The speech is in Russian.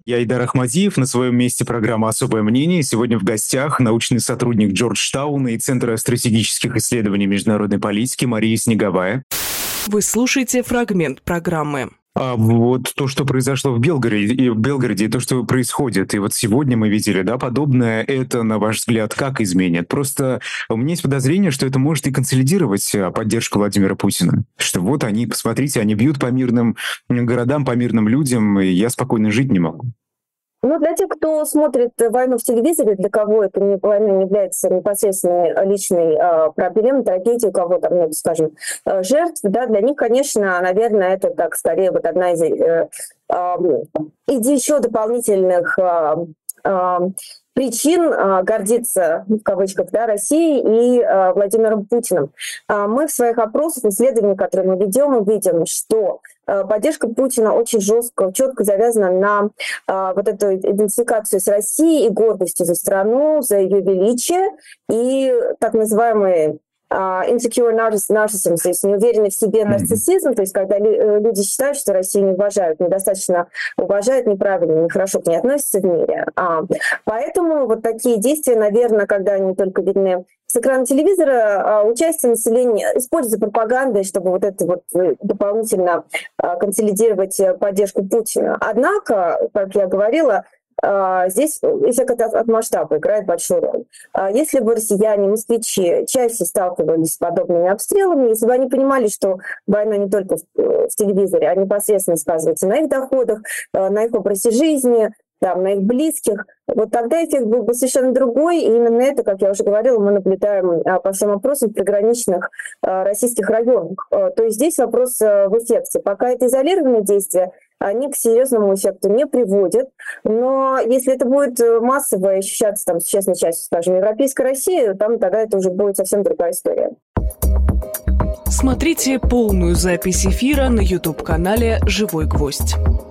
Я Айдар Ахмадиев, на своем месте программа «Особое мнение». Сегодня в гостях научный сотрудник Джорджтауна и Центра стратегических исследований международной политики Мария Снеговая. Вы слушаете фрагмент программы. Вот то, что произошло в Белгороде, и то, что происходит. И вот сегодня мы видели, да, подобное. Это, на ваш взгляд, как изменит? Просто у меня есть подозрение, что это может и консолидировать поддержку Владимира Путина. Что вот они, посмотрите, они бьют по мирным городам, по мирным людям, и я спокойно жить не могу. Ну, для тех, кто смотрит войну в телевизоре, для кого это война не является непосредственной личной проблемой, трагедией, у кого там нет, скажем, жертв, да, для них, конечно, наверное, это так скорее вот одна из еще дополнительных причин гордиться, в кавычках, да, Россией и Владимиром Путиным. Мы в своих опросах, исследованиях, которые мы ведем, видим, что поддержка Путина очень жестко, четко завязана на вот эту идентификацию с Россией и гордостью за страну, за ее величие и так называемые insecure narcissism, то есть неуверенный в себе нарциссизм, то есть когда люди считают, что Россию не уважают, недостаточно уважают, неправильно, нехорошо к ней относятся в мире. Поэтому вот такие действия, наверное, когда они только видны с экрана телевизора, участие населения используется пропагандой, чтобы вот это вот дополнительно консолидировать поддержку Путина. Однако, как я говорила, здесь эффект от масштаба играет большую роль. Если бы россияне, москвичи чаще сталкивались с подобными обстрелами, если бы они понимали, что война не только в телевизоре, а непосредственно сказывается на их доходах, на их образе жизни, там, на их близких, вот тогда эффект был бы совершенно другой. И именно это, как я уже говорила, мы наблюдаем по всем опросам в приграничных российских районах. То есть здесь вопрос в эффекте. Пока это изолированные действия, они к серьезному эффекту не приводят. Но если это будет массово ощущаться там, с честной частью, скажем, европейской России, там тогда это уже будет совсем другая история. Смотрите полную запись эфира на YouTube-канале «Живой гвоздь».